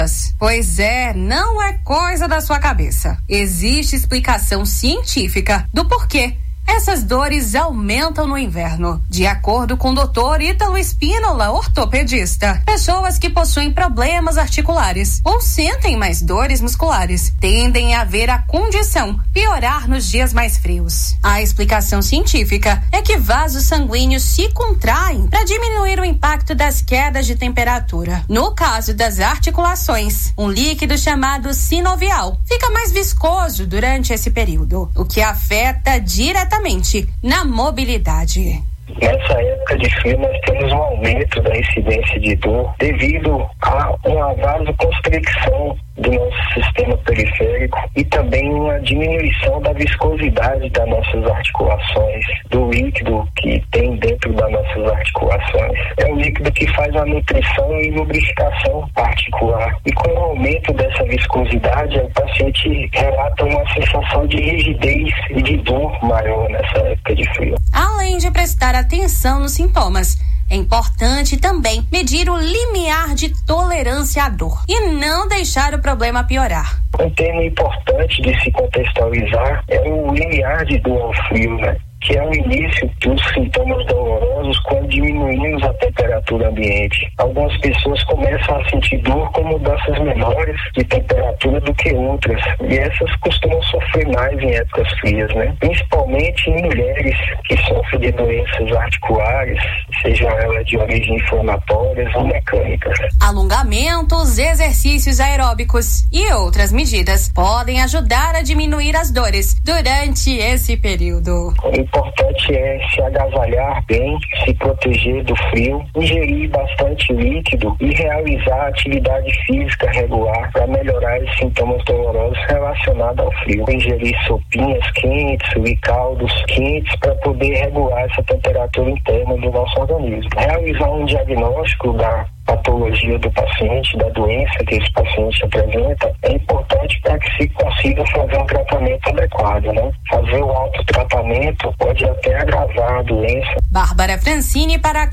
Pois é, não é coisa da sua cabeça. Existe explicação científica do porquê essas dores aumentam no inverno. De acordo com o Dr. Ítalo Espínola, ortopedista, pessoas que possuem problemas articulares ou sentem mais dores musculares tendem a ver a condição piorar nos dias mais frios. A explicação científica é que vasos sanguíneos se contraem para diminuir o impacto das quedas de temperatura. No caso das articulações, um líquido chamado sinovial fica mais viscoso durante esse período, o que afeta diretamente na mobilidade. Nessa época de frio, nós temos um aumento da incidência de dor devido a uma vasoconstricção do nosso sistema periférico e também uma diminuição da viscosidade das nossas articulações, do líquido que tem dentro das nossas articulações. É um líquido que faz a nutrição e lubrificação articular. E com o aumento dessa viscosidade, o paciente relata uma sensação de rigidez e de dor maior nessa época de frio. Além de prestar atenção nos sintomas, é importante também medir o limiar de tolerância à dor e não deixar o problema piorar. Um tema importante de se contextualizar é o limiar de dor ao frio, que é o início dos sintomas dolorosos quando diminuímos a temperatura ambiente. Algumas pessoas começam a sentir dor com mudanças menores de temperatura do que outras, e essas costumam sofrer mais em épocas frias, principalmente em mulheres que sofrem de doenças articulares, sejam elas de origem inflamatórias ou mecânicas. Alongamentos, exercícios aeróbicos e outras medidas podem ajudar a diminuir as dores durante esse período. O importante é se agasalhar bem, se proteger do frio, ingerir bastante líquido e realizar atividade física regular para melhorar os sintomas dolorosos relacionados ao frio. Ingerir sopinhas quentes e caldos quentes para poder regular essa temperatura interna do nosso organismo. Realizar um diagnóstico da patologia do paciente, da doença que esse paciente apresenta, é importante para que se consiga fazer um tratamento adequado, Fazer o autotratamento pode até agravar a doença. Bárbara Francini para a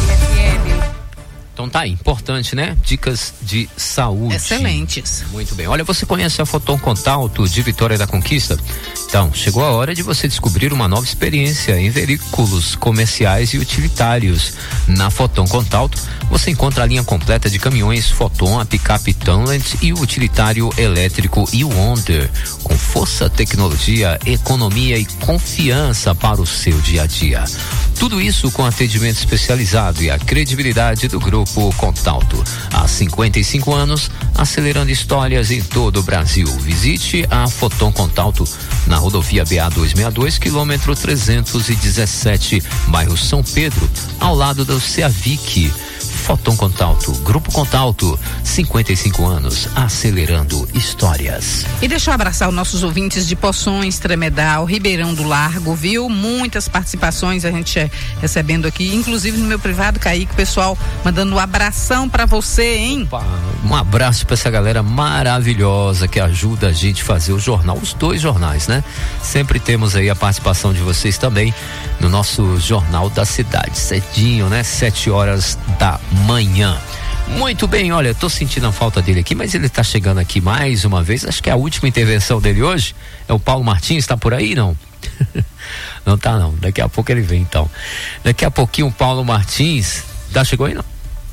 FM. Então tá aí, importante, Dicas de saúde. Excelentes. Muito bem. Olha, você conhece a Foton Contalto de Vitória da Conquista? Então, chegou a hora de você descobrir uma nova experiência em veículos comerciais e utilitários. Na Foton Contalto, você encontra a linha completa de caminhões Foton, a picape Tunland e o utilitário elétrico e-Wonder, com força, tecnologia, economia e confiança para o seu dia a dia. Tudo isso com atendimento especializado e a credibilidade do Grupo Contalto. Há 55 anos, acelerando histórias em todo o Brasil. Visite a Foton Contalto na rodovia BA 262, quilômetro 317, bairro São Pedro, ao lado do Ceavic. Foton Contalto, Grupo Contalto, 55 anos, acelerando histórias. E deixa eu abraçar os nossos ouvintes de Poções, Tremedal, Ribeirão do Largo, viu? Muitas participações a gente recebendo aqui, inclusive no meu privado, Kaique, o pessoal mandando um abração pra você, hein? Opa, um abraço pra essa galera maravilhosa que ajuda a gente a fazer o jornal, os dois jornais, Sempre temos aí a participação de vocês também no nosso Jornal da Cidade, cedinho, 7 horas da manhã. Muito bem, olha, eu tô sentindo a falta dele aqui, mas ele tá chegando aqui mais uma vez, acho que é a última intervenção dele hoje. É o Paulo Martins, tá por aí, não? Não tá não, daqui a pouco ele vem então. Daqui a pouquinho o Paulo Martins, chegou aí não?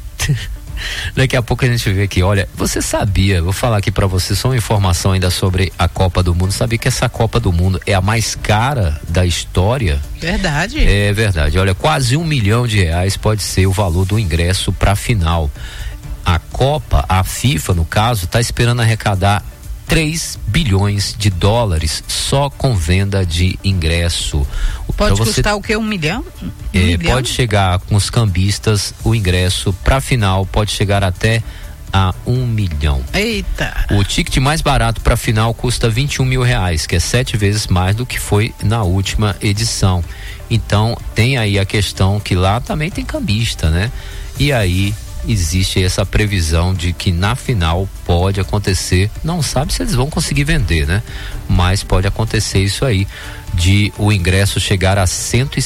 Daqui a pouco a gente vê aqui, olha, você sabia, vou falar aqui pra você só uma informação ainda sobre a Copa do Mundo, sabia que essa Copa do Mundo é a mais cara da história? Verdade. É verdade, olha, quase R$1 milhão pode ser o valor do ingresso pra final. A Copa, a FIFA no caso, tá esperando arrecadar $3 bilhões só com venda de ingresso. Pode custar o quê? 1 milhão? Pode chegar com os cambistas, o ingresso pra final pode chegar até a 1 milhão. Eita! O ticket mais barato pra final custa R$21 mil, que é 7 vezes mais do que foi na última edição. Então tem aí a questão que lá também tem cambista, E aí existe essa previsão de que na final pode acontecer, não sabe se eles vão conseguir vender, mas pode acontecer isso aí, de o ingresso chegar a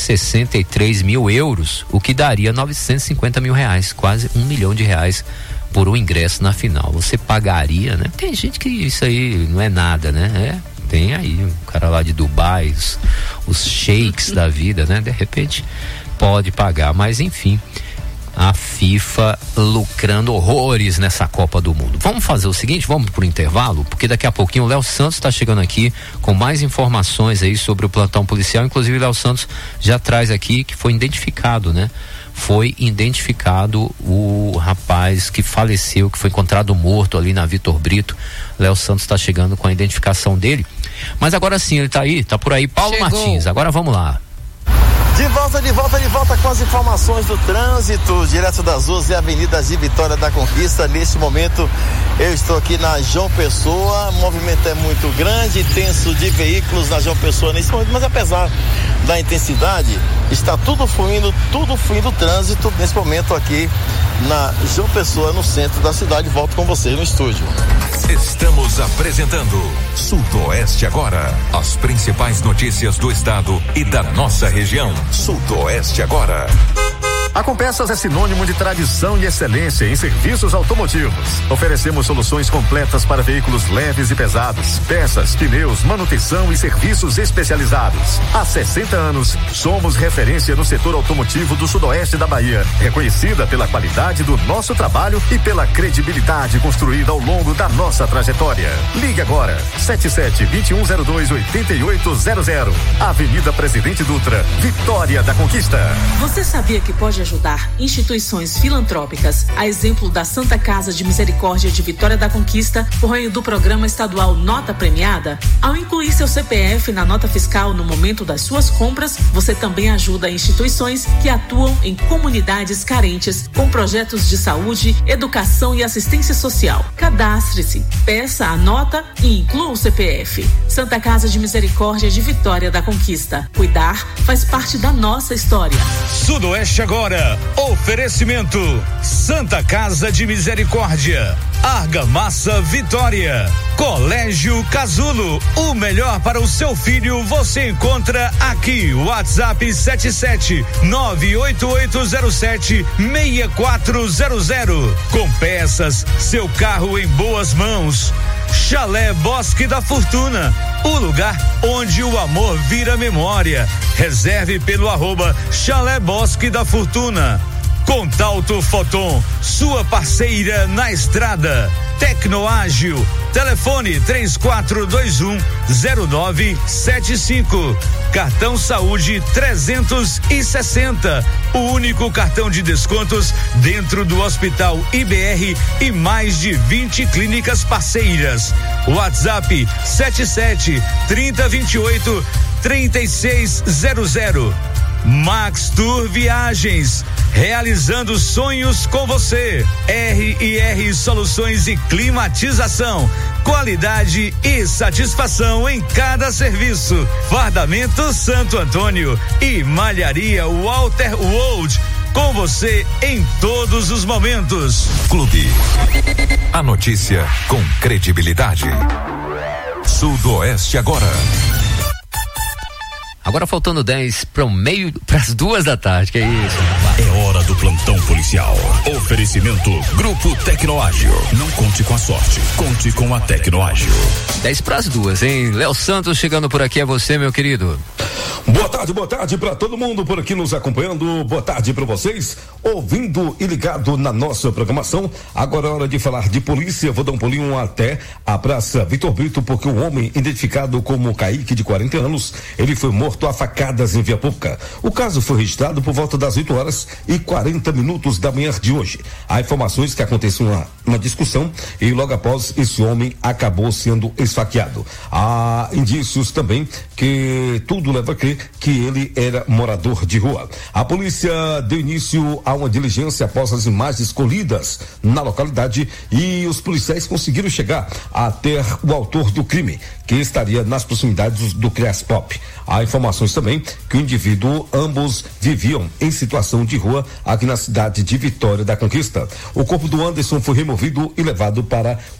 €163 mil, o que daria R$950 mil, quase R$1 milhão por um ingresso na final. Você pagaria, né? Tem gente que isso aí não é nada, né? Tem aí um cara lá de Dubai, os sheiks da vida, né? De repente pode pagar, mas enfim, a FIFA lucrando horrores nessa Copa do Mundo. Vamos fazer o seguinte, vamos pro intervalo, porque daqui a pouquinho o Léo Santos está chegando aqui com mais informações aí sobre o plantão policial. Inclusive o Léo Santos já traz aqui que foi identificado, né? Foi identificado o rapaz que faleceu, que foi encontrado morto ali na Vitor Brito. Léo Santos está chegando com a identificação dele. Mas agora sim, ele tá por aí. Paulo Chegou. Martins, agora vamos lá. De volta com as informações do trânsito, direto das ruas e avenidas de Vitória da Conquista. Neste momento, eu estou aqui na João Pessoa, o movimento é muito grande, intenso de veículos na João Pessoa nesse momento, mas apesar da intensidade, está tudo fluindo o trânsito nesse momento aqui na João Pessoa, no centro da cidade. Volto com vocês no estúdio. Estamos apresentando Sudoeste Agora, as principais notícias do estado e da nossa região. Sudoeste Agora. A Compeças é sinônimo de tradição e excelência em serviços automotivos. Oferecemos soluções completas para veículos leves e pesados, peças, pneus, manutenção e serviços especializados. Há 60 anos, somos referência no setor automotivo do sudoeste da Bahia, reconhecida pela qualidade do nosso trabalho e pela credibilidade construída ao longo da nossa trajetória. Ligue agora, 77-2102-8800, Avenida Presidente Dutra, Vitória da Conquista. Você sabia que pode ajudar instituições filantrópicas, a exemplo da Santa Casa de Misericórdia de Vitória da Conquista, por meio do programa estadual Nota Premiada? Ao incluir seu CPF na nota fiscal no momento das suas compras, você também ajuda instituições que atuam em comunidades carentes com projetos de saúde, educação e assistência social. Cadastre-se, peça a nota e inclua o CPF. Santa Casa de Misericórdia de Vitória da Conquista. Cuidar faz parte da nossa história. Sudoeste Agora. Oferecimento Santa Casa de Misericórdia, Argamassa Vitória, Colégio Casulo, o melhor para o seu filho você encontra aqui. WhatsApp 77-98807-6400. Com peças, seu carro em boas mãos. Chalé Bosque da Fortuna, o lugar onde o amor vira memória. Reserve pelo @Chalé Bosque da Fortuna. Contalto Foton, sua parceira na estrada. Tecnoágil, telefone 3421-0975. Cartão Saúde 360, o único cartão de descontos dentro do Hospital IBR e mais de 20 clínicas parceiras. WhatsApp 77-3028-3600. Max Tour Viagens, realizando sonhos com você. R&R Soluções e Climatização, qualidade e satisfação em cada serviço. Fardamento Santo Antônio e Malharia Walter Wold, com você em todos os momentos. Clube, a notícia com credibilidade. Sudoeste Agora. Agora faltando 10 para as 2 da tarde, que é isso? É hora do plantão policial. Oferecimento Grupo Tecnoágil. Não conte com a sorte, conte com a Tecnoágil. 10 para as 2, hein? Léo Santos chegando por aqui, é você, meu querido. Boa tarde para todo mundo por aqui nos acompanhando. Boa tarde para vocês, ouvindo e ligado na nossa programação. Agora é hora de falar de polícia. Vou dar um pulinho até a Praça Vitor Brito, porque um homem identificado como Kaique, de 40 anos, ele foi morto a facadas em via pública. O caso foi registrado por volta das 8h40 da manhã de hoje. Há informações que aconteceu uma discussão e logo após esse homem acabou sendo esfaqueado. Há indícios também que tudo leva a crer que ele era morador de rua. A polícia deu início a uma diligência após as imagens colhidas na localidade e os policiais conseguiram chegar até o autor do crime, que estaria nas proximidades do CREAS Pop. Há informações também que o indivíduo, ambos viviam em situação de rua aqui na cidade de Vitória da Conquista. O corpo do Anderson foi removido e levado para o Instituto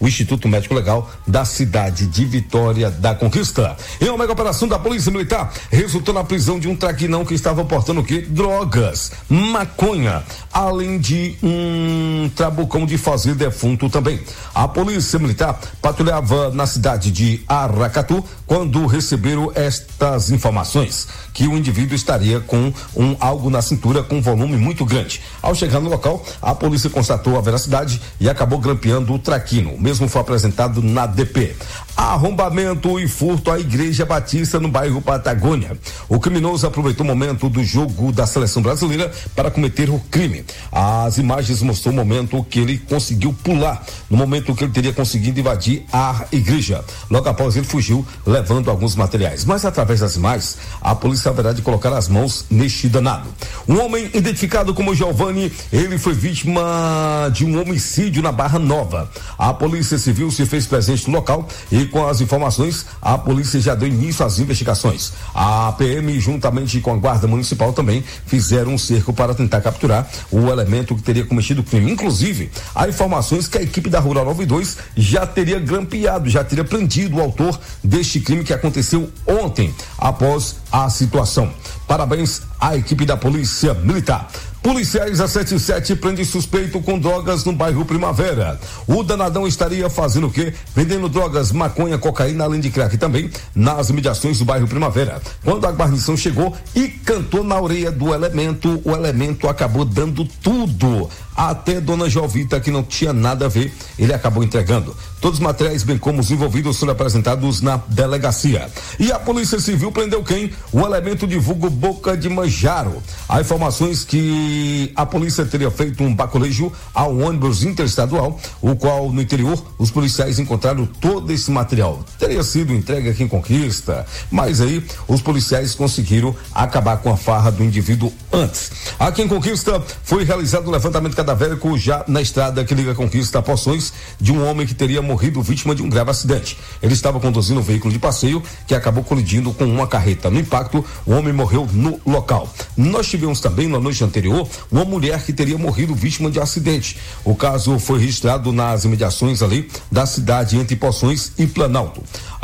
Instituto Médico Legal da cidade de Vitória da Conquista. Em uma mega operação da Polícia Militar, resultou na prisão de um traquinão que estava portando o quê? Drogas, maconha, além de um trabucão de fazer defunto também. A Polícia Militar patrulhava na cidade de Aracatu quando receberam estas informações, que o indivíduo estaria com algo na cintura com volume muito grande. Ao chegar no local, a polícia constatou a veracidade e acabou grampeando o traquino. O mesmo foi apresentado na DP. Arrombamento e furto à Igreja Batista no bairro Patagônia. O criminoso aproveitou o momento do jogo da seleção brasileira para cometer o crime. As imagens mostrou o momento que ele conseguiu pular, no momento que ele teria conseguido invadir a igreja. Logo após ele fugiu, levando alguns materiais. Mas através das imagens, a polícia haverá de colocar as mãos neste danado. Um homem identificado como Giovanni, ele foi vítima de um homicídio na Barra Nova. A Polícia Civil se fez presente no local e com as informações, a polícia já deu início às investigações. A PM, juntamente com a Guarda Municipal, também fizeram um cerco para tentar capturar o elemento que teria cometido o crime. Inclusive, há informações que a equipe da Rural 92 já teria grampeado, já teria prendido o autor deste crime que aconteceu ontem, após a situação. Parabéns à equipe da Polícia Militar. Policiais da 77 prende suspeito com drogas no bairro Primavera. O danadão estaria fazendo o quê? Vendendo drogas, maconha, cocaína, além de crack também, nas imediações do bairro Primavera. Quando a guarnição chegou e cantou na orelha do elemento, o elemento acabou dando tudo. Até Dona Jovita, que não tinha nada a ver, ele acabou entregando. Todos os materiais, bem como os envolvidos, foram apresentados na delegacia. E a Polícia Civil prendeu quem? O elemento de vulgo Boca de Manjaro. Há informações que a polícia teria feito um baculejo ao ônibus interestadual, o qual no interior os policiais encontraram todo esse material. Teria sido entregue aqui em Conquista, mas aí os policiais conseguiram acabar com a farra do indivíduo antes. Aqui em Conquista foi realizado o levantamento cadavérico já na estrada que liga Conquista a Poções de um homem que teria morrido vítima de um grave acidente. Ele estava conduzindo um veículo de passeio que acabou colidindo com uma carreta. No impacto, o homem morreu no local. Nós tivemos também na noite anterior uma mulher que teria morrido vítima de um acidente. O caso foi registrado nas imediações ali da cidade entre Poções e Planalto.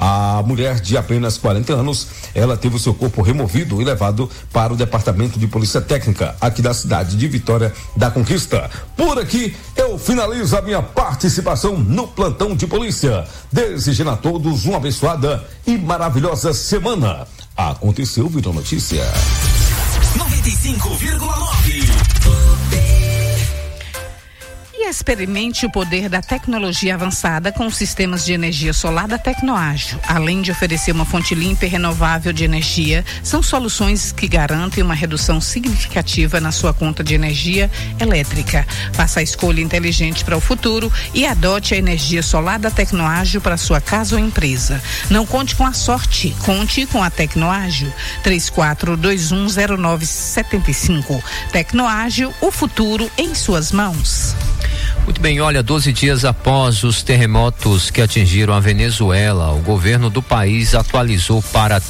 A mulher de apenas 40 anos, ela teve o seu corpo removido e levado para o Departamento de Polícia Técnica aqui da cidade de Vitória da Conquista. Por aqui eu finalizo a minha participação no plantão de polícia, desejando a todos uma abençoada e maravilhosa semana. Aconteceu, virou notícia. 95,9. E experimente o poder da tecnologia avançada com os sistemas de energia solar da Tecnoágio. Além de oferecer uma fonte limpa e renovável de energia, são soluções que garantem uma redução significativa na sua conta de energia elétrica. Faça a escolha inteligente para o futuro e adote a energia solar da Tecnoágio para sua casa ou empresa. Não conte com a sorte, conte com a Tecnoágio. 34210975. Tecnoágio, o futuro em suas mãos. Muito bem, olha, 12 dias após os terremotos que atingiram a Venezuela, o governo do país atualizou para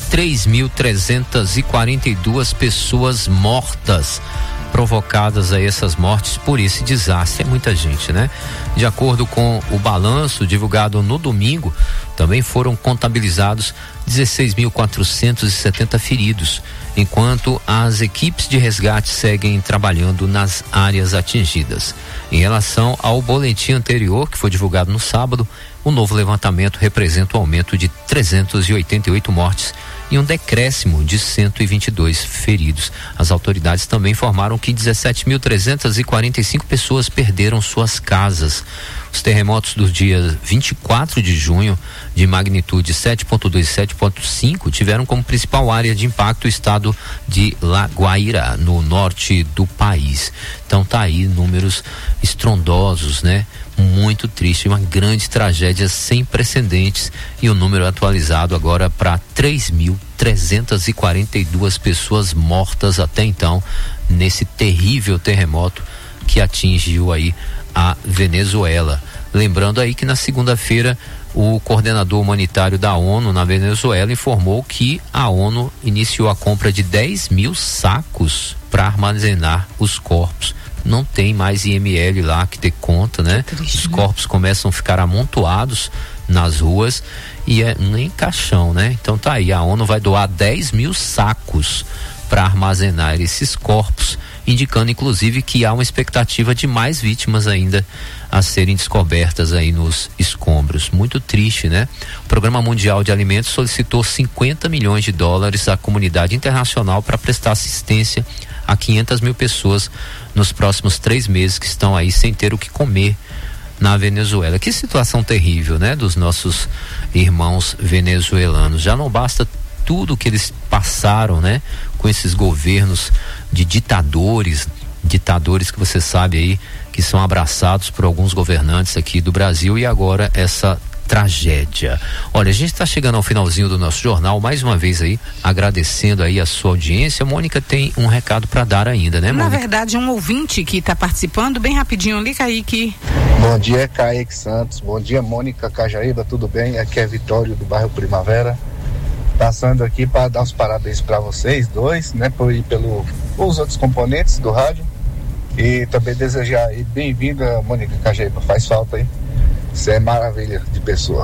3.342 pessoas mortas, provocadas a essas mortes por esse desastre. É muita gente, né? De acordo com o balanço divulgado no domingo, também foram contabilizados 16.470 feridos, enquanto as equipes de resgate seguem trabalhando nas áreas atingidas. Em relação ao boletim anterior, que foi divulgado no sábado, o novo levantamento representa um aumento de 388 mortes e um decréscimo de 122 feridos. As autoridades também informaram que 17.345 pessoas perderam suas casas. Os terremotos dos dias 24 de junho, de magnitude 7.2 e 7.5, tiveram como principal área de impacto o estado de La Guaira, no norte do país. Então tá aí números estrondosos, né? Muito triste, uma grande tragédia sem precedentes, e o número atualizado agora para 3.342 pessoas mortas até então nesse terrível terremoto que atingiu aí a Venezuela. Lembrando aí que na segunda-feira o coordenador humanitário da ONU na Venezuela informou que a ONU iniciou a compra de 10 mil sacos para armazenar os corpos, não tem mais IML lá que dê conta, né? Os corpos começam a ficar amontoados nas ruas e é nem caixão, né? Então tá aí, a ONU vai doar 10 mil sacos para armazenar esses corpos, indicando inclusive que há uma expectativa de mais vítimas ainda a serem descobertas aí nos escombros. Muito triste, né? O Programa Mundial de Alimentos solicitou 50 milhões de dólares à comunidade internacional para prestar assistência a 500 mil pessoas nos próximos 3 meses que estão aí sem ter o que comer na Venezuela. Que situação terrível, né? Dos nossos irmãos venezuelanos. Já não basta tudo que eles passaram, né? Com esses governos de ditadores que você sabe aí que são abraçados por alguns governantes aqui do Brasil, e agora essa tragédia. Olha, a gente está chegando ao finalzinho do nosso jornal, mais uma vez aí, agradecendo aí a sua audiência. Mônica tem um recado para dar ainda, né, Mônica? Na verdade, um ouvinte que está participando, bem rapidinho ali, Kaique. Bom dia, Kaique Santos. Bom dia, Mônica Cajaíba, tudo bem? Aqui é Vitório do bairro Primavera. Passando aqui para dar os parabéns para vocês dois, né, pelos outros componentes do rádio, e também desejar aí bem-vinda, Mônica Cajaíba, faz falta aí. Você é maravilha de pessoa.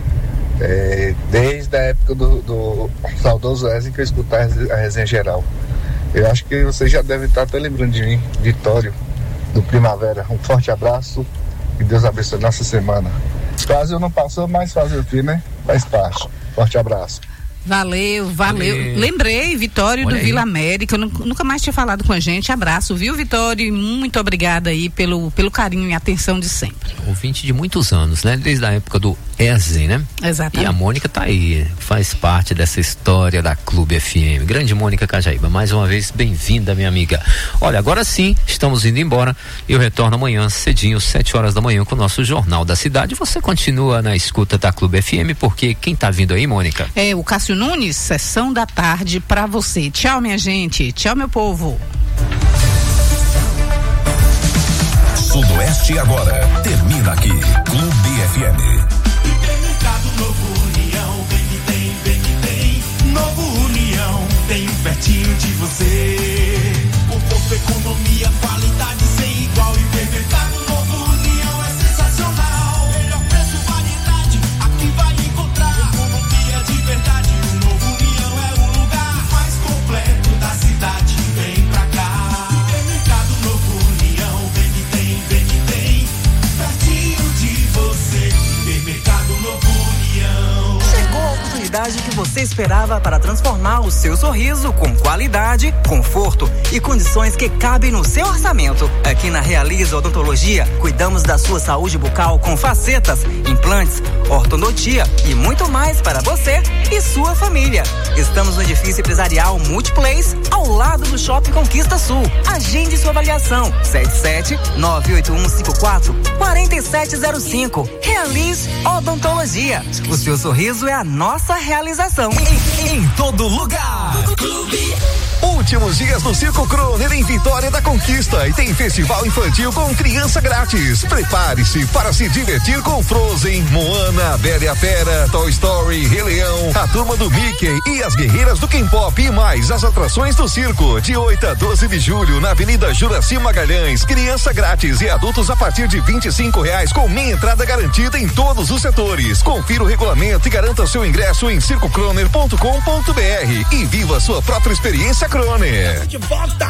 Desde a época do saudoso Wesley que eu escuto a resenha geral. Eu acho que você já deve estar até lembrando de mim, Vitório do Primavera. Um forte abraço e Deus abençoe nossa semana. Quase não passou, mas fazer o que, né? Faz parte. Forte abraço. Valeu. Lembrei, Vitório do Vila América, nunca mais tinha falado com a gente. Abraço, viu, Vitório? Muito obrigada aí pelo carinho e atenção de sempre. Ouvinte de muitos anos, né? Desde a época do Wesley, né? Exatamente. E a Mônica tá aí, faz parte dessa história da Clube FM. Grande Mônica Cajaíba, mais uma vez, bem-vinda, minha amiga. Olha, agora sim, estamos indo embora. Eu retorno amanhã cedinho, 7 horas da manhã, com o nosso Jornal da Cidade. Você continua na escuta da Clube FM, porque quem tá vindo aí, Mônica? É o Cássio Nunes, sessão da tarde pra você. Tchau, minha gente. Tchau, meu povo. Sudoeste agora termina aqui. Clube FM. Novo União, vem que tem. Novo União, tem pertinho de você. Conforto, economia, qualidade sem igual. Hipermercado Novo União é sensacional. Melhor preço, variedade, aqui vai encontrar. Economia de verdade, o Novo União é o lugar mais completo da cidade. Vem pra cá. Hipermercado Novo União, vem que tem. Pertinho de você. Hipermercado Novo União. Chegou a oportunidade que você esperava para transformar o seu sorriso com qualidade, conforto e condições que cabem no seu orçamento. Aqui na Realiza Odontologia, cuidamos da sua saúde bucal com facetas, implantes, ortodontia e muito mais para você e sua família. Estamos no edifício empresarial Multiplace, ao lado do Shopping Conquista Sul. Agende sua avaliação, 77-98154-4705. Realize Odontologia. O seu sorriso é a nossa realização. Em todo lugar. Clube. Últimos dias do Circo Croner em Vitória da Conquista e tem festival infantil com criança grátis. Prepare-se para se divertir com Frozen, Moana, Bela e a Fera, Toy Story, Rei Leão, a turma do Mickey e as guerreiras do K-pop e mais as atrações do circo. De 8 a 12 de julho na Avenida Juraci Magalhães. Criança grátis e adultos a partir de R$25 com meia entrada garantida em todos os setores. Confira o regulamento e garanta seu ingresso em circocroner.com.br e viva sua própria experiência Croner. De volta!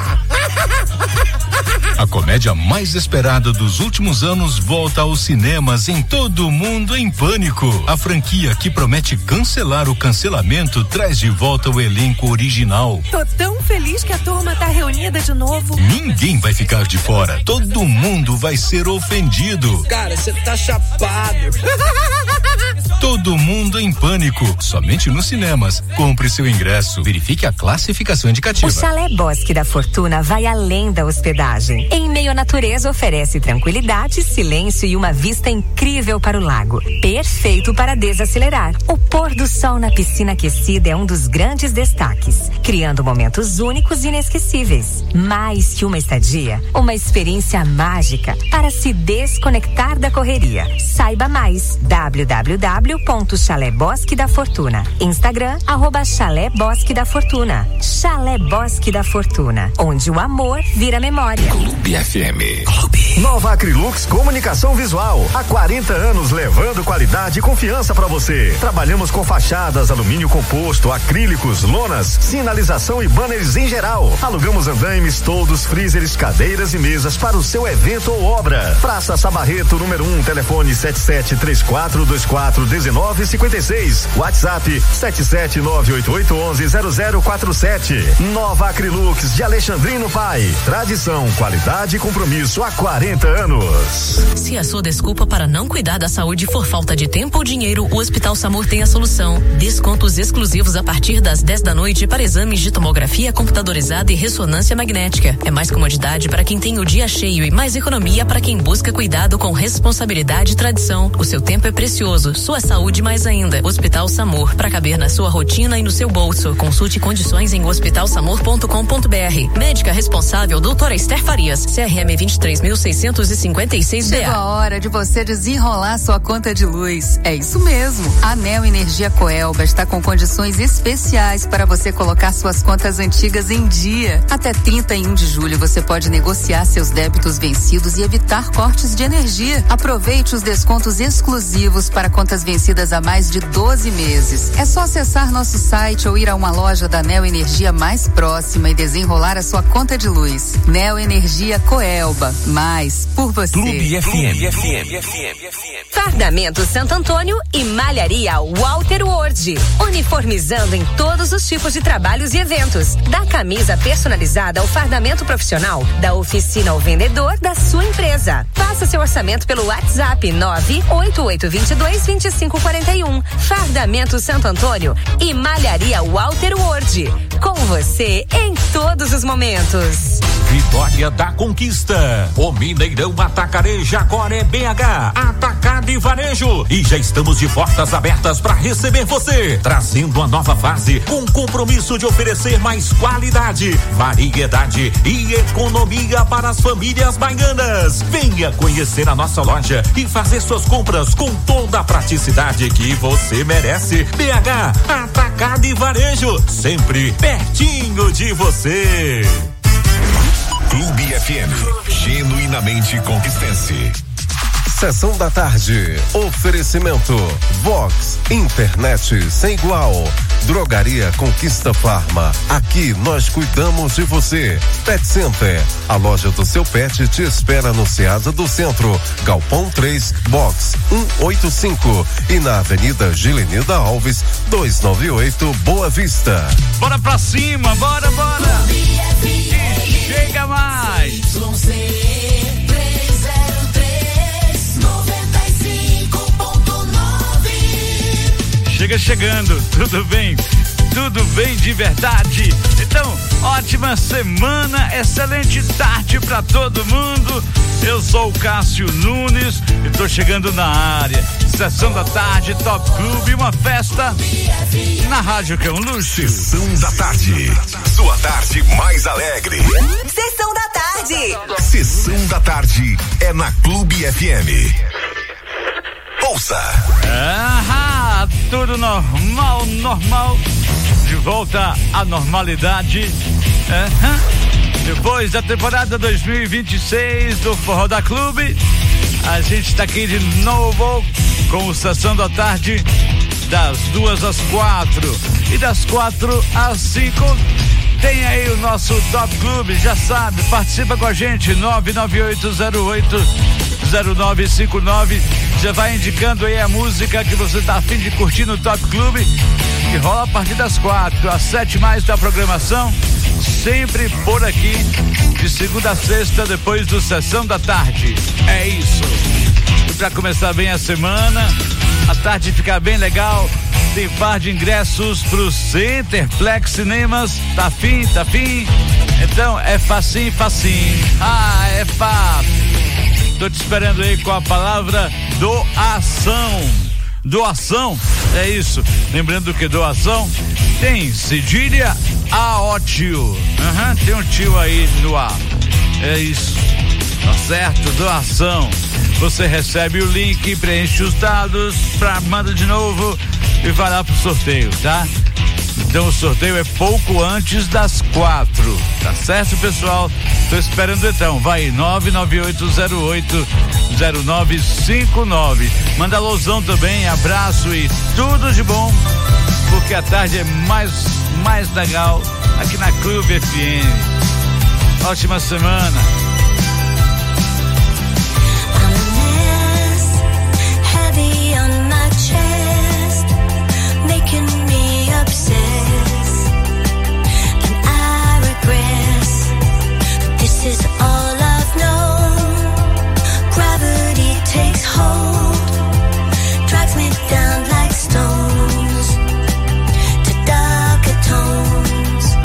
A comédia mais esperada dos últimos anos volta aos cinemas em Todo Mundo em Pânico. A franquia que promete cancelar o cancelamento traz de volta o elenco original. Tô tão feliz que a turma tá reunida de novo. Ninguém vai ficar de fora. Todo mundo vai ser ofendido. Cara, você tá chapado. Todo Mundo em Pânico. Somente nos cinemas. Compre seu ingresso. Verifique a classificação indicativa. O Chalé Bosque da Fortuna vai além da hospedagem. Em meio à natureza, oferece tranquilidade, silêncio e uma vista incrível para o lago. Perfeito para desacelerar. O pôr do sol na piscina aquecida é um dos grandes destaques, criando momentos únicos e inesquecíveis. Mais que uma estadia, uma experiência mágica para se desconectar da correria. Saiba mais: www.chalébosque.com.br. Bosque da Fortuna. Instagram, @Chalé Bosque da Fortuna. Chalé Bosque da Fortuna, onde o amor vira memória. Clube FM. Nova Acrylux Comunicação Visual. Há 40 anos levando qualidade e confiança para você. Trabalhamos com fachadas, alumínio composto, acrílicos, lonas, sinalização e banners em geral. Alugamos andaimes, toldos, freezers, cadeiras e mesas para o seu evento ou obra. Praça Sabarreto, número 1, telefone 7734241956. WhatsApp 77988110047. Nova Acrylux de Alexandrino Pai. Tradição, qualidade e compromisso há 40 anos. Se a sua desculpa para não cuidar da saúde for falta de tempo ou dinheiro, o Hospital SAMUR tem a solução. Descontos exclusivos a partir das 10 da noite para exames de tomografia computadorizada e ressonância magnética. É mais comodidade para quem tem o dia cheio e mais economia para quem busca cuidado com responsabilidade e tradição. O seu tempo é precioso, sua saúde mais ainda. Hospital SAMUR, para caber na sua rotina e no seu bolso. Consulte condições em hospitalsamur.com.br. Médica responsável, doutora Esther Farias, CRM 23.656 BA. Chegou a hora de você desenrolar sua conta de luz. É isso mesmo. A Neo Energia Coelba está com condições especiais para você colocar suas contas antigas em dia. Até 31 de julho você pode negociar seus débitos vencidos e evitar cortes de energia. Aproveite os descontos exclusivos para contas vencidas há mais de 12 meses. É só acessar nosso site ou ir a uma loja da Neo Energia mais próxima e desenrolar a sua conta de luz. Neo Energia Coelba. Mais por você. Clube FM. Fardamento Santo Antônio e Malharia Walter Ward. Uniformizando em todos os tipos de trabalhos e eventos. Da camisa personalizada ao fardamento profissional, da oficina ao vendedor da sua empresa. Faça seu orçamento pelo WhatsApp 988222541. Fardamento Santo Antônio e Malharia Walter Ward. Com você em todos os momentos. Vitória da Conquista. O Mineirão Atacarejo agora é BH. Atacado e Varejo. E já estamos de portas abertas para receber você. Trazendo uma nova fase com compromisso de oferecer mais qualidade, variedade e economia para as famílias baianas. Venha conhecer a nossa loja e fazer suas compras com toda a praticidade que você merece. BH Atacado e Varejo. Sempre pertinho de você. Clube FM, genuinamente conquistense. Sessão da tarde. Oferecimento Vox, internet sem igual. Drogaria Conquista Farma. Aqui nós cuidamos de você. Pet Center. A loja do seu pet te espera no Ceasa do Centro. Galpão 3, Box 185. E na Avenida Gilenilda Alves, 298, Boa Vista. Bora pra cima, bora! Chega mais! Chegando, tudo bem de verdade. Então, ótima semana, excelente tarde pra todo mundo. Eu sou o Cássio Nunes e tô chegando na área. Sessão da tarde, Top Clube, uma festa na rádio que é um luxo. Sessão da tarde, sua tarde mais alegre. Sessão da tarde. Sessão da tarde é na Clube FM. Ouça. Tudo normal. De volta à normalidade. Depois da temporada 2026 do Forró da Clube, a gente está aqui de novo com o Sessão da Tarde, das 2 às 4 e das 4 às 5. Tem aí o nosso Top Clube, já sabe, participa com a gente, 998080959. Já vai indicando aí a música que você tá a fim de curtir no Top Clube, que rola a partir das 4 às 7 mais da programação, sempre por aqui, de segunda a sexta, depois do Sessão da Tarde. É isso. E pra começar bem a semana, a tarde ficar bem legal, tem par de ingressos pro Centerplex Cinemas. Tá afim? Então é facinho. É fácil. Tô te esperando aí com a palavra doação, é isso. Lembrando que doação tem cedilha AOTIO. Tem um tio aí no ar. É isso. Tá certo? Doação. Você recebe o link, preenche os dados, manda de novo e vai lá pro sorteio, tá? Então o sorteio é pouco antes das 4, tá certo, pessoal? Tô esperando então, vai 998080959. Manda alusão também, abraço e tudo de bom, porque a tarde é mais legal aqui na Clube FM. Ótima semana. This is all I've known. Gravity takes hold, drags me down like stones to darker tones.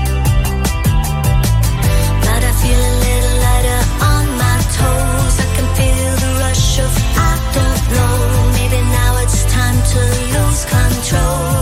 But I feel a little lighter on my toes. I can feel the rush of I don't know. Maybe now it's time to lose control.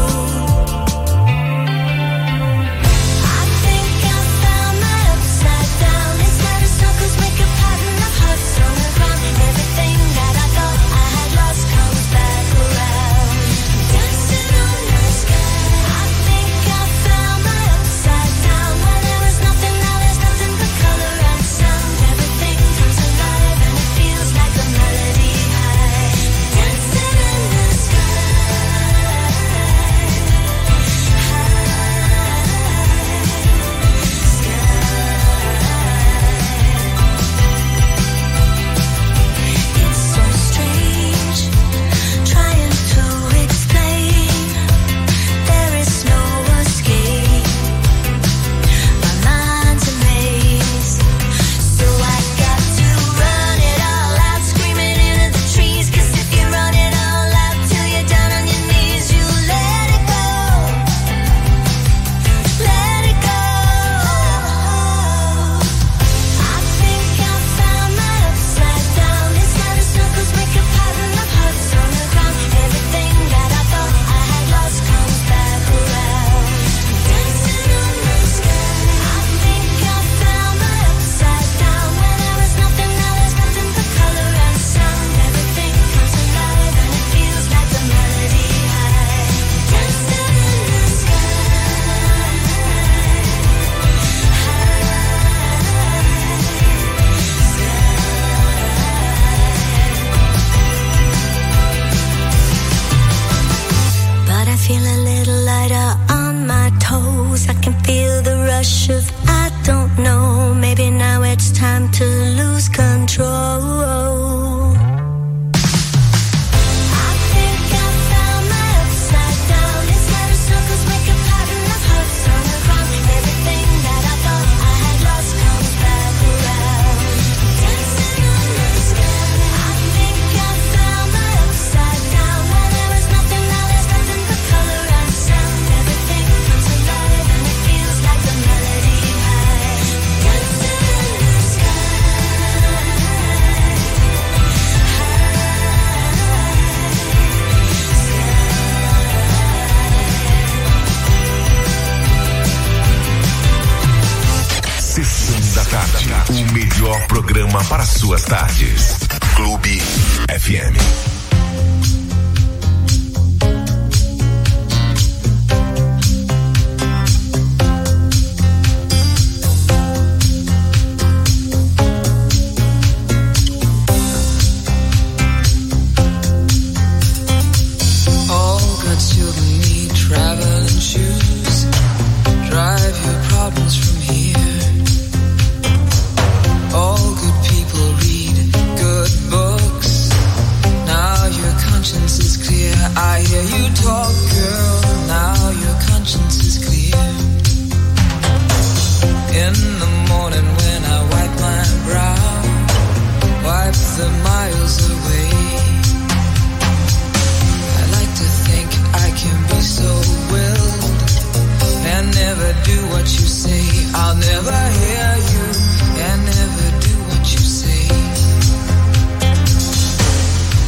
O melhor programa para suas tardes. Clube FM.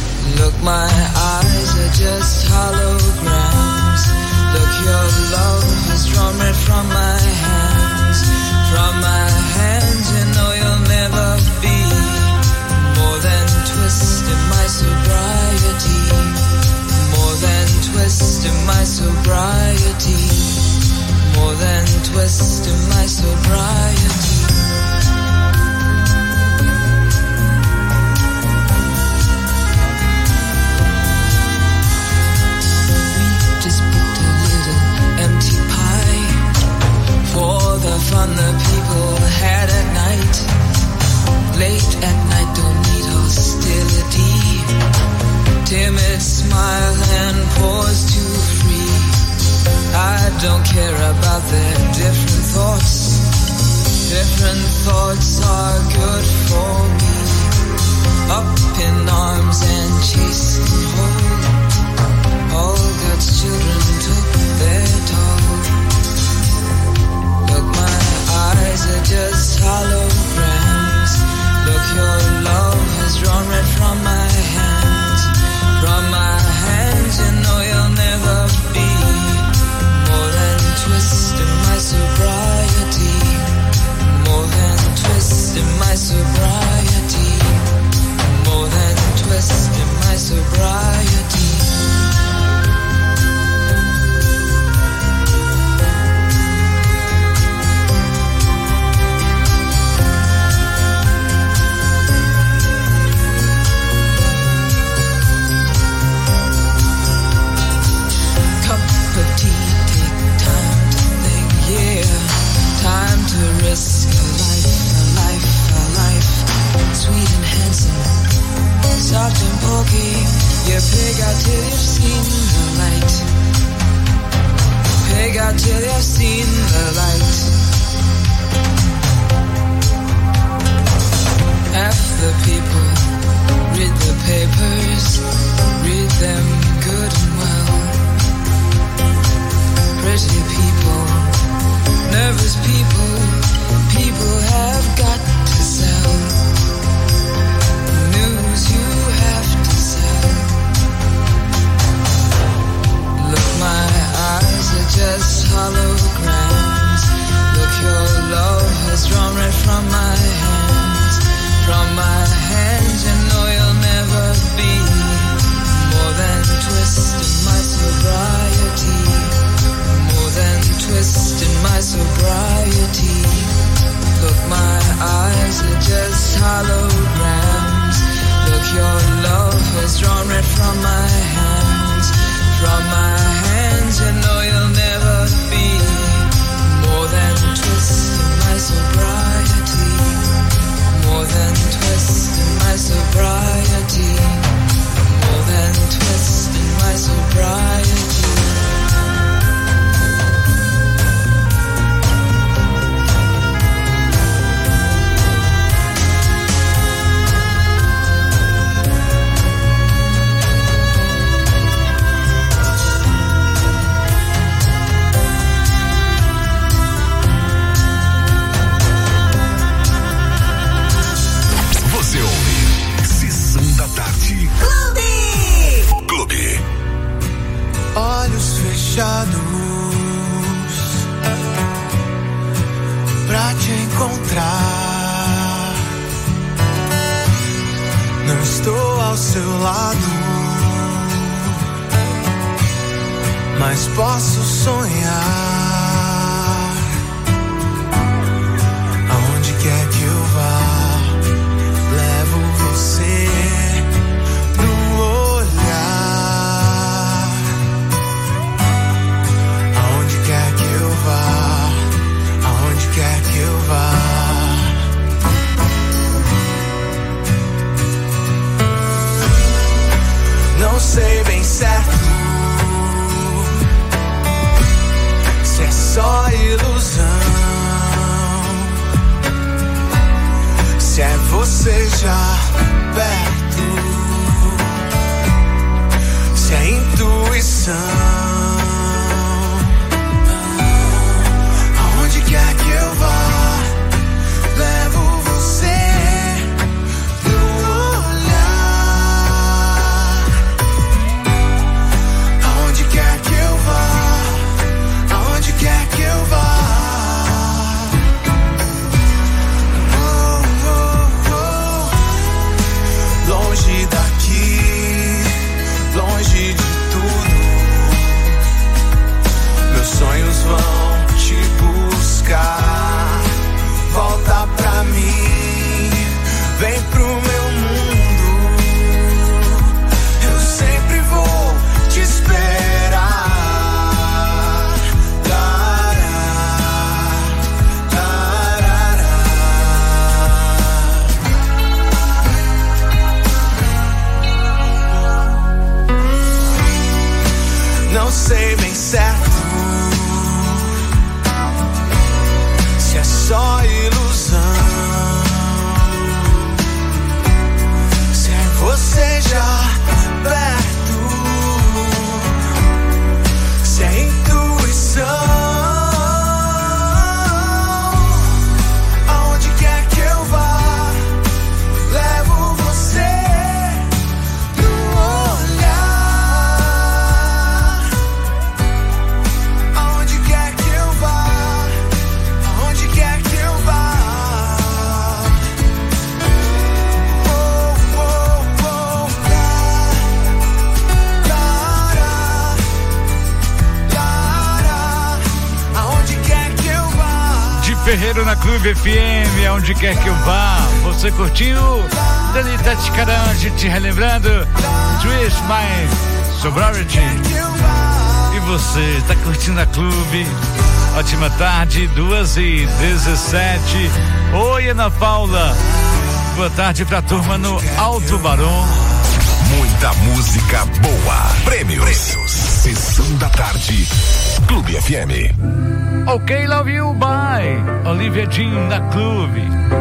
My eyes are just holograms. Look, your love than twisting my sobriety. We just put a little empty pie for the fun the people had at night. Late at night, don't need hostility. Timid smile and pause to free. I don't care about their different thoughts. Different thoughts are good for me. Up in arms and chasing home. All God's children took their toll. Look, my eyes are just holograms. Look, your love has drawn red from my hands. From my hands, you know you'll never be more than twisting my sobriety. More than twisting my sobriety. More than twisting my sobriety. Time to risk a life, sweet and handsome, soft and pokey. You pig out till you've seen the light. Pig out till you've seen the light. Half the people read the papers, read them good and well. Pretty people, nervous people, people have got to sell. News you have to sell. Look, my eyes are just holograms. Look, your love has drawn red from my hands. From my hands, you know you'll never be more than twisting my sobriety. More than twisting my sobriety. Look, my eyes are just holograms. Look, your love has drawn red from my hands. From my hands, you know you'll never be more than twisting my sobriety. More than twisting my sobriety. More than twisting my sobriety. Olhos fechados pra te encontrar. Não estou ao seu lado, mas posso sonhar. Aonde quer que eu vá, levo você. Aonde quer que eu vá, não sei bem certo se é só ilusão, se é você já perto, se é intuição. Aonde quer que eu vá, levo você no olhar. Aonde quer que eu vá, aonde quer que eu vá. Oh, oh, oh. Não sei bem certo se é só ilusão, se é você já perto, se é intuição. Aonde quer que eu vá, levo você no olhar. Aonde quer que eu vá, aonde quer que eu vá. Oh, oh, oh, aonde quer que eu vá. De Ferreiro na Clube FM, aonde quer que eu vá. Você curtiu? Dani Taticaran, a gente relembrando Twist My Sobriety. E você tá curtindo a Clube? Ótima tarde, 2h17. Oi, Ana Paula. Boa tarde pra turma no Alto Barão. Muita música boa. Prêmios. Sessão da tarde. Clube FM. Ok, love you, bye. Olivia Jean da Clube.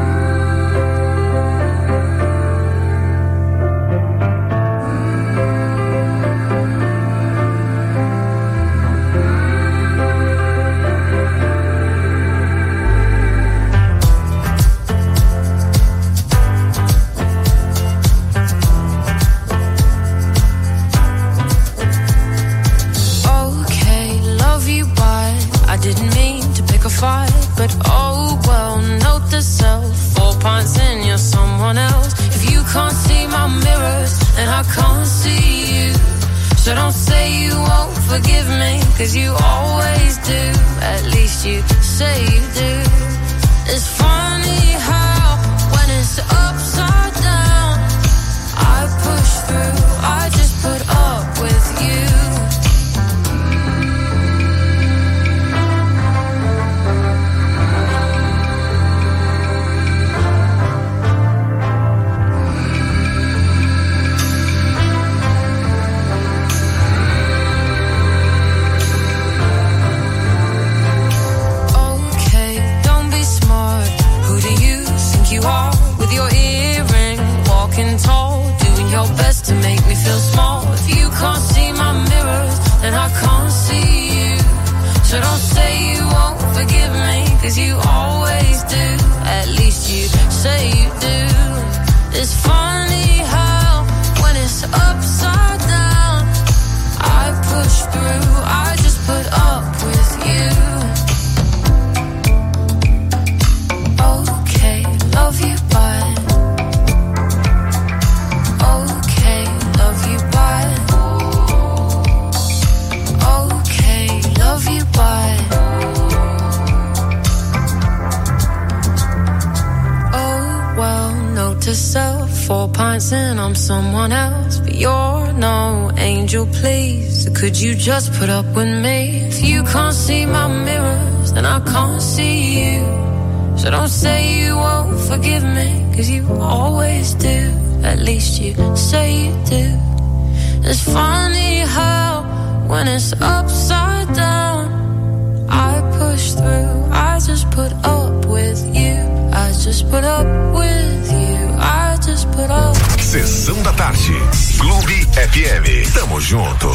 Okay, love you, bye. I didn't mean to pick a fight, but oh well, note to self. 4 pints in, you're someone else. If you can't see my mirrors, and I can't see you, so don't say you won't forgive me, 'cause you always do. At least you say you do. It's funny how when it's upside down, I push through, I just put up with you. With your earring, walking tall, doing your best to make me feel small. If you can't see my mirrors, then I can't see you. So don't say you won't forgive me, 'cause you always do. At least you say you do. It's funny how when it's upside down, I push through, I just put up with you. Okay, love you, bye. Okay, love you, bye. Okay, love you, bye. Oh well, note to self. 4 pints in, I'm someone else, but you're no angel, please. So could you just put up with me? If you can't see my mirrors, then I can't see you. So don't say you won't forgive me, 'cause you always do. At least you say you do. It's funny how when it's upside down, I push through, I just put up with you. I just put up with you. I just put up. Sessão da tarde. Clube FM. Tamo junto.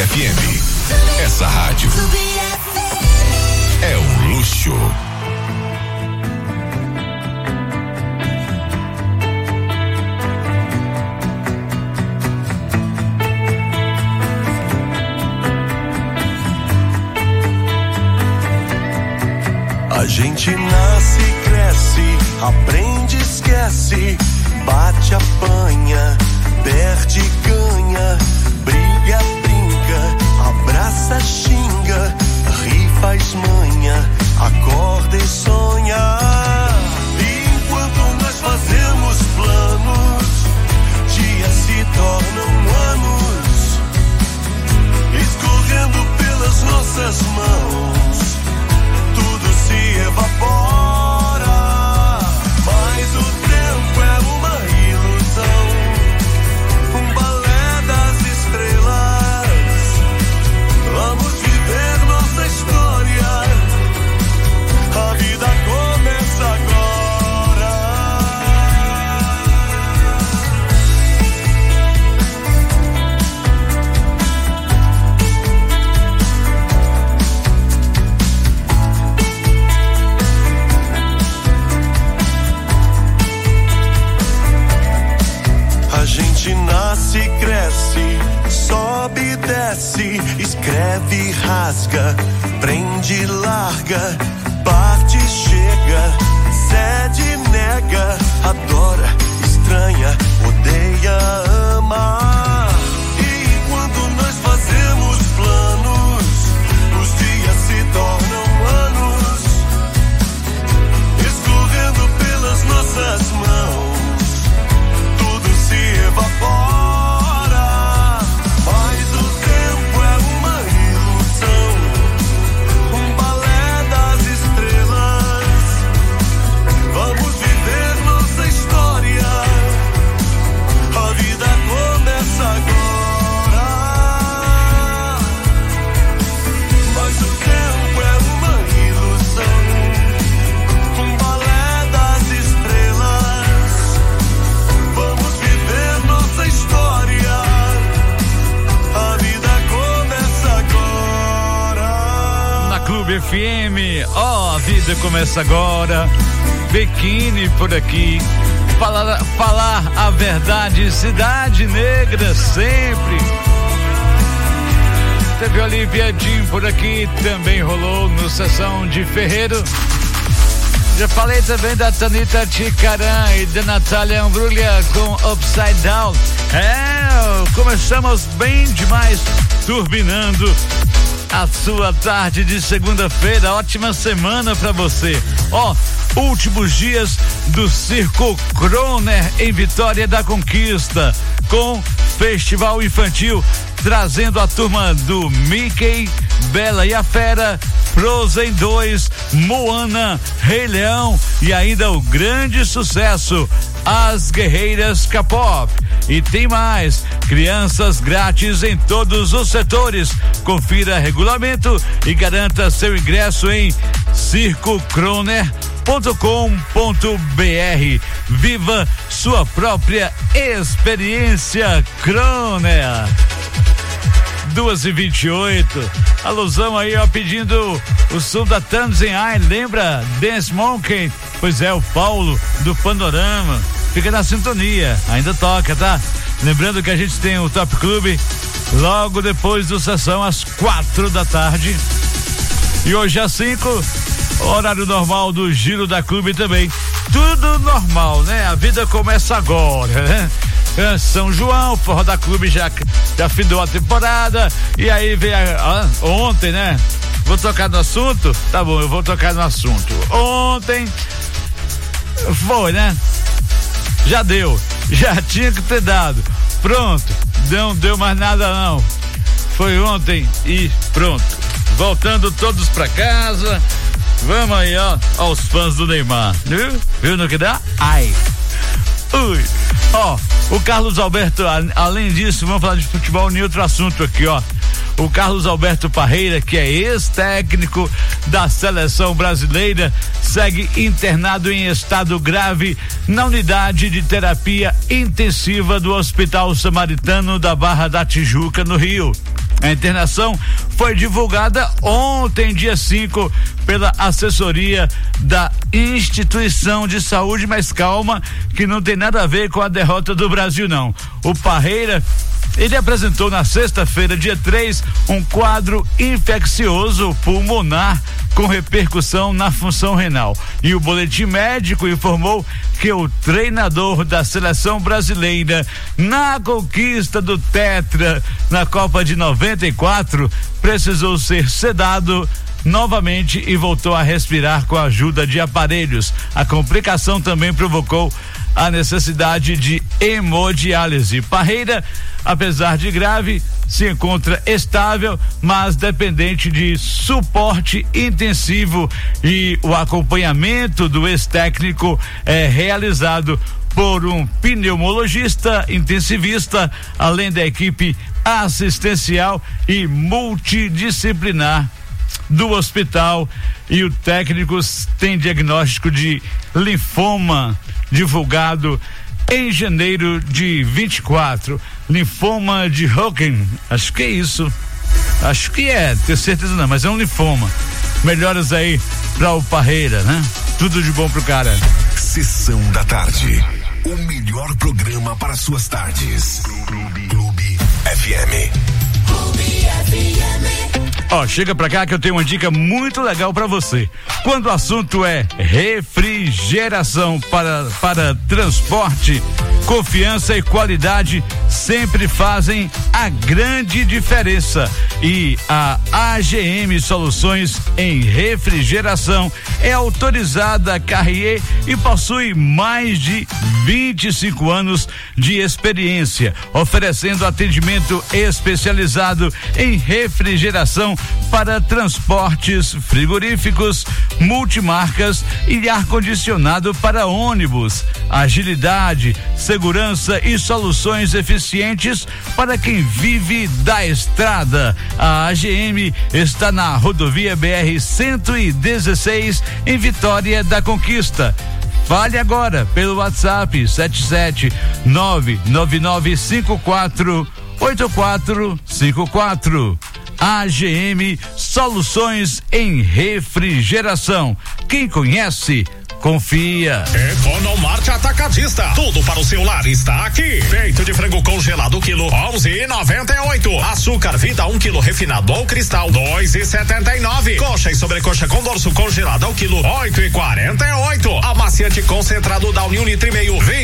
FM. Essa rádio é um luxo. A gente nasce, cresce, aprende, esquece, bate, apanha, perde, ganha, briga, brinca, abraça, xinga, ri, faz manha, acorda e sonha. E enquanto nós fazemos planos, dias se tornam anos, escorrendo pelas nossas mãos. Tudo se evapora, mas o tempo é uma ilusão, um balé das estrelas. Vamos viver nossa história, a vida começa agora. A gente nasce, cresce, sobe e desce, escreve, rasga, prende, larga, parte, chega, cede, nega, adora, estranha, odeia, ama. E enquanto nós fazemos planos, os dias se tornam anos, escorrendo pelas nossas mãos. Se evapora, mas o tempo é uma ilusão, um balé das estrelas. Vamos viver nossa história, a vida começa agora. Mas o tempo é uma ilusão, um balé das estrelas. Vamos viver nossa história, a vida começa agora. Na Clube FM, a vida começa agora. Biquíni por aqui. Falar a verdade, Cidade Negra sempre. Teve Olivia Jean por aqui, também rolou no Sessão de Ferreiro. Já falei também da Tanita Ticaran e da Natália Ambruglia com Upside Down. Começamos bem demais, turbinando a sua tarde de segunda-feira. Ótima semana pra você. Últimos dias do Circo Croner em Vitória da Conquista, com festival infantil, trazendo a turma do Mickey, Bela e a Fera, Frozen 2, Moana, Rei Leão e ainda o grande sucesso, As Guerreiras K-pop. E tem mais, crianças grátis em todos os setores. Confira regulamento e garanta seu ingresso em circocroner.com.br. Viva sua própria experiência Croner. 2h28. Alusão aí, pedindo o som da Tanzan Ai. Lembra Dance Monkey? Pois é, o Paulo do Panorama. Fica na sintonia, ainda toca, tá? Lembrando que a gente tem o Top Clube logo depois do Sessão, às 4 da tarde. E hoje às 5, horário normal do Giro da Clube também. Tudo normal, né? A vida começa agora, né? São João, Forró da Clube já findou a temporada. E aí vem ontem, né? Vou tocar no assunto? Tá bom, eu vou tocar no assunto. Ontem foi, né? Já deu, já tinha que ter dado. Pronto, não deu mais nada não. Foi ontem e pronto. Voltando todos pra casa. Vamos aí, aos fãs do Neymar. Viu no que dá? Ai. Ui. O Carlos Alberto, além disso, vamos falar de futebol em outro assunto aqui, O Carlos Alberto Parreira, que é ex-técnico da seleção brasileira, segue internado em estado grave na unidade de terapia intensiva do Hospital Samaritano da Barra da Tijuca, no Rio. A internação foi divulgada ontem, dia 5, pela assessoria da instituição de saúde, mas calma, que não tem nada a ver com a derrota do Brasil, não. O Parreira, ele apresentou na sexta-feira, dia 3, um quadro infeccioso pulmonar com repercussão na função renal. E o boletim médico informou que o treinador da seleção brasileira na conquista do Tetra na Copa de 94 precisou ser sedado novamente e voltou a respirar com a ajuda de aparelhos. A complicação também provocou a necessidade de hemodiálise. Parreira, apesar de grave, se encontra estável, mas dependente de suporte intensivo, e o acompanhamento do ex-técnico é realizado por um pneumologista intensivista, além da equipe assistencial e multidisciplinar do hospital. E o técnico tem diagnóstico de linfoma divulgado em janeiro de 24, linfoma de Hodgkin, acho que é isso, acho que é, tenho certeza não, mas é um linfoma. Melhoras aí pra o Parreira, né? Tudo de bom pro cara. Sessão da tarde, o melhor programa para suas tardes. Clube FM. Clube FM. Ó, chega pra cá que eu tenho uma dica muito legal pra você. Quando o assunto é refrigeração para transporte, confiança e qualidade sempre fazem a grande diferença. E a AGM Soluções em Refrigeração é autorizada Carrier e possui mais de 25 anos de experiência, oferecendo atendimento especializado em refrigeração para transportes frigoríficos, multimarcas e ar-condicionado para ônibus. Agilidade, segurança e soluções eficientes para quem vive da estrada. A AGM está na rodovia BR-116, em Vitória da Conquista. Fale agora pelo WhatsApp 77999548454. AGM Soluções em Refrigeração. Quem conhece, confia. Economarte Atacadista. Tudo para o seu lar está aqui. Peito de frango congelado quilo 11,98. Açúcar Vida 1 quilo refinado ao cristal 2,79. Coxa e sobrecoxa com dorso congelado ao quilo 8,48. Amaciante concentrado Downy 1,5 litro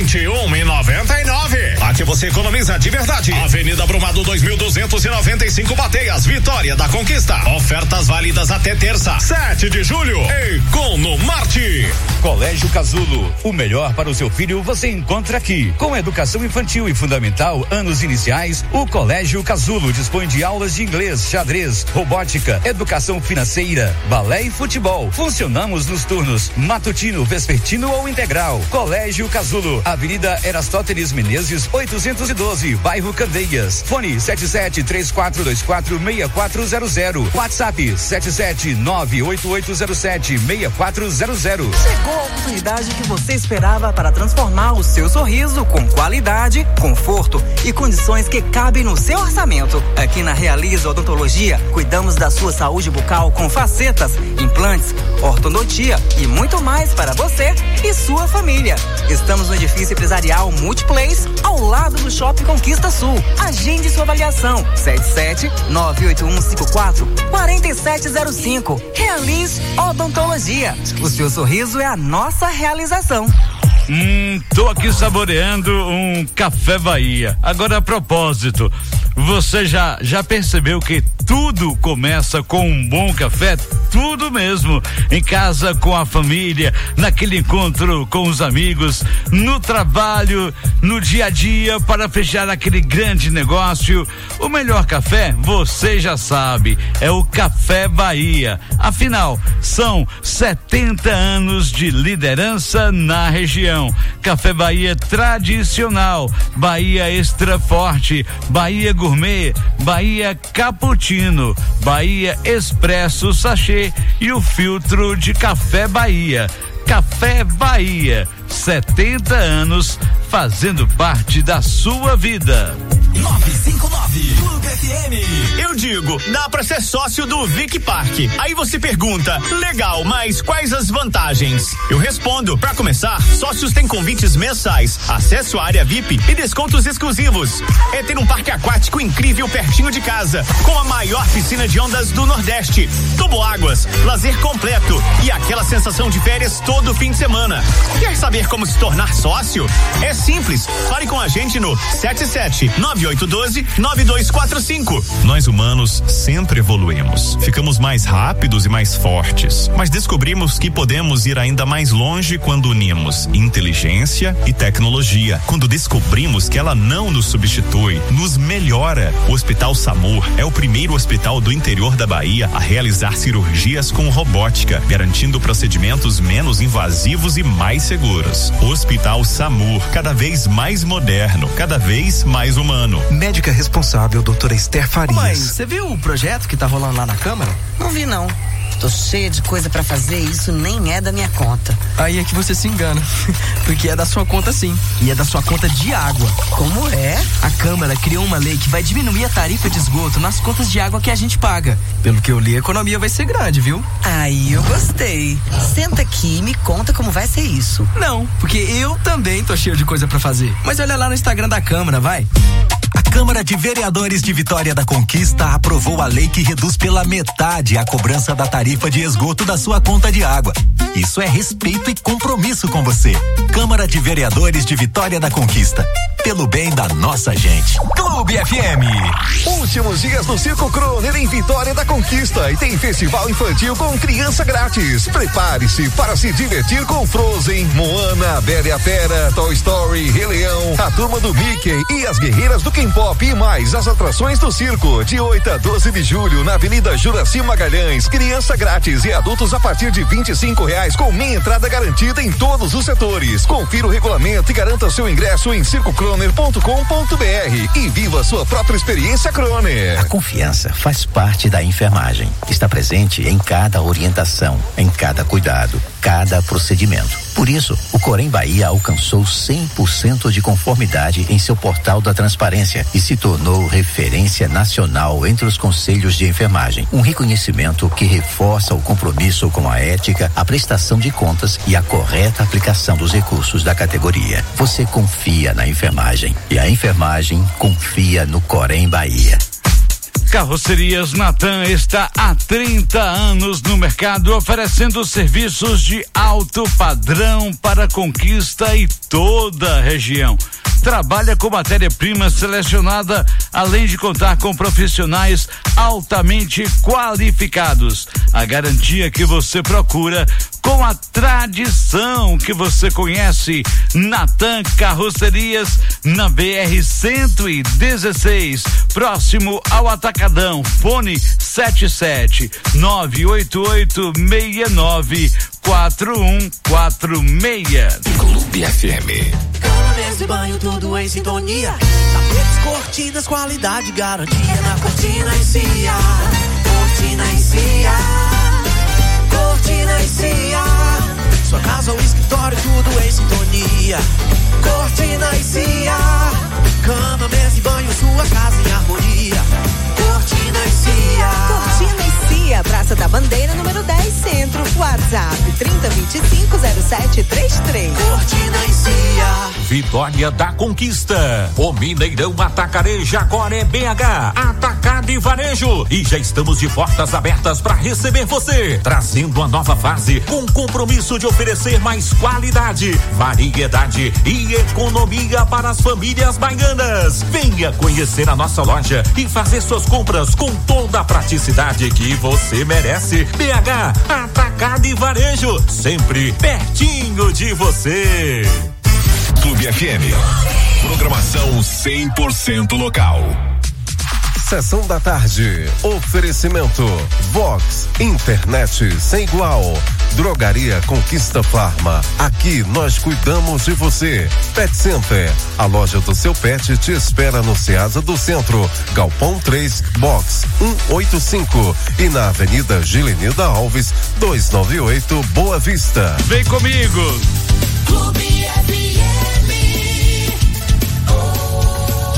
21,99. Aqui você economiza de verdade. Avenida Brumado 2295 Bateias, Vitória da Conquista. Ofertas válidas até terça, 7 de julho. Economarte. Colégio Casulo, o melhor para o seu filho você encontra aqui. Com educação infantil e fundamental, anos iniciais, o Colégio Casulo dispõe de aulas de inglês, xadrez, robótica, educação financeira, balé e futebol. Funcionamos nos turnos matutino, vespertino ou integral. Colégio Casulo, Avenida Erastótenes Menezes, 812, bairro Candeias. Fone 7734246400. WhatsApp 77988076400. Chegou a oportunidade que você esperava para transformar o seu sorriso com qualidade, conforto e condições que cabem no seu orçamento. Aqui na Realiza Odontologia, cuidamos da sua saúde bucal com facetas, implantes, ortodontia e muito mais para você e sua família. Estamos no edifício empresarial Multiplace, ao lado do Shopping Conquista Sul. Agende sua avaliação. 77-98154-4705. Realize Odontologia. O seu sorriso é a nossa realização. Tô aqui saboreando um Café Bahia. Agora, a propósito, você já percebeu que tudo começa com um bom café? Tudo mesmo. Em casa, com a família, naquele encontro com os amigos, no trabalho, no dia a dia, para fechar aquele grande negócio. O melhor café, você já sabe, é o Café Bahia. Afinal, são 70 anos de liderança na região. Café Bahia tradicional, Bahia extra forte, Bahia gourmet, Bahia cappuccino, Bahia expresso sachê e o filtro de Café Bahia. Café Bahia, 70 anos fazendo parte da sua vida. 959 Clube FM. Eu digo, dá pra ser sócio do Vic Park. Aí você pergunta, legal, mas quais as vantagens? Eu respondo, pra começar, sócios têm convites mensais, acesso à área VIP e descontos exclusivos. É ter um parque aquático incrível pertinho de casa, com a maior piscina de ondas do Nordeste, toboáguas, lazer completo e aquela sensação de férias todo fim de semana. Quer saber como se tornar sócio? É simples, fale com a gente no 77-9812-9245. Nós humanos sempre evoluímos, ficamos mais rápidos e mais fortes, mas descobrimos que podemos ir ainda mais longe quando unimos inteligência e tecnologia. Quando descobrimos que ela não nos substitui, nos melhora. O Hospital SAMUR é o primeiro hospital do interior da Bahia a realizar cirurgias com robótica, garantindo procedimentos menos invasivos e mais seguros. Hospital SAMUR, cada vez mais moderno, cada vez mais humano. Médica responsável, doutora Esther Farias. Mãe, você viu o projeto que tá rolando lá na Câmara? Não vi, não. Tô cheia de coisa pra fazer e isso nem é da minha conta. Aí é que você se engana, porque é da sua conta sim, e é da sua conta de água. Como é? A Câmara criou uma lei que vai diminuir a tarifa de esgoto nas contas de água que a gente paga. Pelo que eu li, a economia vai ser grande, viu? Aí eu gostei. Senta aqui e me conta como vai ser isso. Não, porque eu também tô cheio de coisa pra fazer. Mas olha lá no Instagram da Câmara, vai. A Câmara de Vereadores de Vitória da Conquista aprovou a lei que reduz pela metade a cobrança da tarifa de esgoto da sua conta de água. Isso é respeito e compromisso com você. Câmara de Vereadores de Vitória da Conquista. Pelo bem da nossa gente. Clube FM. Últimos dias do Circo Croner em Vitória da Conquista e tem festival infantil com criança grátis. Prepare-se para se divertir com Frozen, Moana, Bela e a Fera, Toy Story, Rei Leão, a turma do Mickey e as guerreiras do K-pop e mais as atrações do circo. De 8 a 12 de julho na Avenida Juraci Magalhães. Criança grátis e adultos a partir de R$25 com meia entrada garantida em todos os setores. Confira o regulamento e garanta seu ingresso em circocroner.com.br e viva sua própria experiência Croner. A confiança faz parte da enfermagem. Está presente em cada orientação, em cada cuidado, cada procedimento. Por isso, o Corém Bahia alcançou 100% de conformidade em seu portal da transparência e se tornou referência nacional entre os conselhos de enfermagem. Um reconhecimento que reforça o compromisso com a ética, a prestação de contas e a correta aplicação dos recursos da categoria. Você confia na enfermagem e a enfermagem confia no Corém Bahia. Carrocerias Natan está há 30 anos no mercado oferecendo serviços de alto padrão para Conquista e toda a região. Trabalha com matéria-prima selecionada, além de contar com profissionais altamente qualificados. A garantia que você procura com a tradição que você conhece. Natan Carrocerias na BR-116, próximo ao Atacadão. Fone 77-98869-4146. Clube FM. Cada mês de banho, tudo em sintonia. Tapetes, cortinas, qualidade, garantia na Cortina e Cia. Cortina e Cia. Cortina e Cia. Sua casa ou escritório, tudo em sintonia. Cortina e Cia. Cama, mesa e banho, sua casa em harmonia. Cortina e Cia. Cortina e Cia, Praça da Bandeira, número 10, Centro. WhatsApp 3025-0733. Cortina e Cia. Vitória da Conquista. O Mineirão Atacareja agora é BH. Atacado e Varejo. E já estamos de portas abertas para receber você. Trazendo uma nova fase com compromisso de oferecer mais qualidade, variedade e economia para as famílias baianas. Venha conhecer a nossa loja e fazer suas compras com toda a praticidade que você merece. BH Atacado e Varejo. Sempre pertinho de você. Clube FM. Programação 100% local. Sessão da tarde. Oferecimento. Vox. Internet sem igual. Drogaria Conquista Farma. Aqui nós cuidamos de você. Pet Center. A loja do seu pet te espera no Ceasa do Centro. Galpão 3, Box 185. E na Avenida Gilenilda Alves, 298, Boa Vista. Vem comigo. Clube FM. É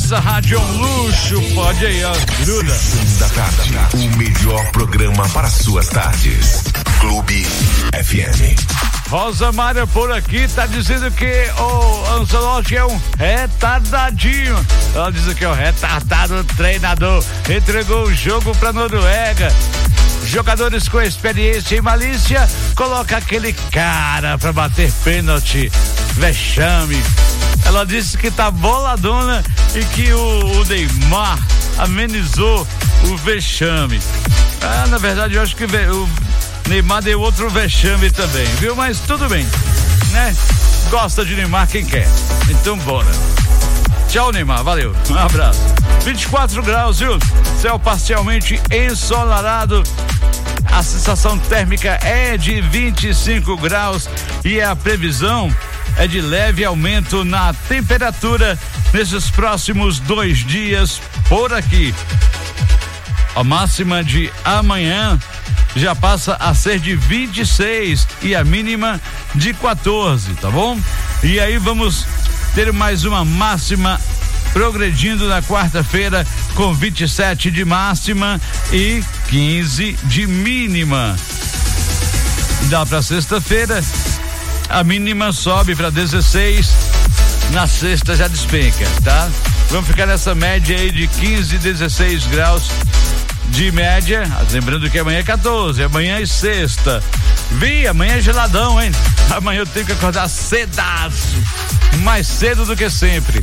Essa rádio é um luxo, pode aí, ó, gruda. Sessão da tarde, o melhor programa para suas tardes. Clube FM. Rosa Mária por aqui tá dizendo que o Ancelotti é um retardadinho. Ela diz que é o retardado treinador. Entregou o jogo pra Noruega. Jogadores com experiência e malícia, coloca aquele cara pra bater pênalti. Vexame. Ela disse que tá boladona e que o Neymar amenizou o vexame. Na verdade eu acho que o Neymar deu outro vexame também, viu? Mas tudo bem, né? Gosta de Neymar quem quer. Então bora. Tchau, Neymar, valeu. Um abraço. 24 graus, viu? Céu parcialmente ensolarado. A sensação térmica é de 25 graus e a previsão é de leve aumento na temperatura nesses próximos 2 dias por aqui. A máxima de amanhã já passa a ser de 26 e a mínima de 14, tá bom? E aí vamos ter mais uma máxima progredindo na quarta-feira com 27 de máxima e 15 de mínima. Dá para sexta-feira, a mínima sobe para 16, na sexta já despenca, tá? Vamos ficar nessa média aí de 15, 16 graus de média, lembrando que amanhã é 14, amanhã é sexta. Amanhã é geladão, hein? Amanhã eu tenho que acordar cedaço, mais cedo do que sempre.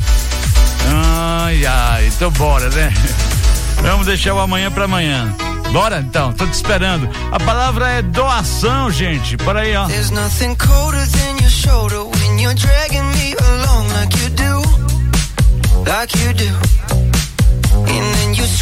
Ai, então bora, né? Vamos deixar o amanhã pra amanhã. Bora então, tô te esperando. A palavra é doação, gente. Por aí, ó. There's nothing colder than your shoulder when you're dragging me along like you do. And then you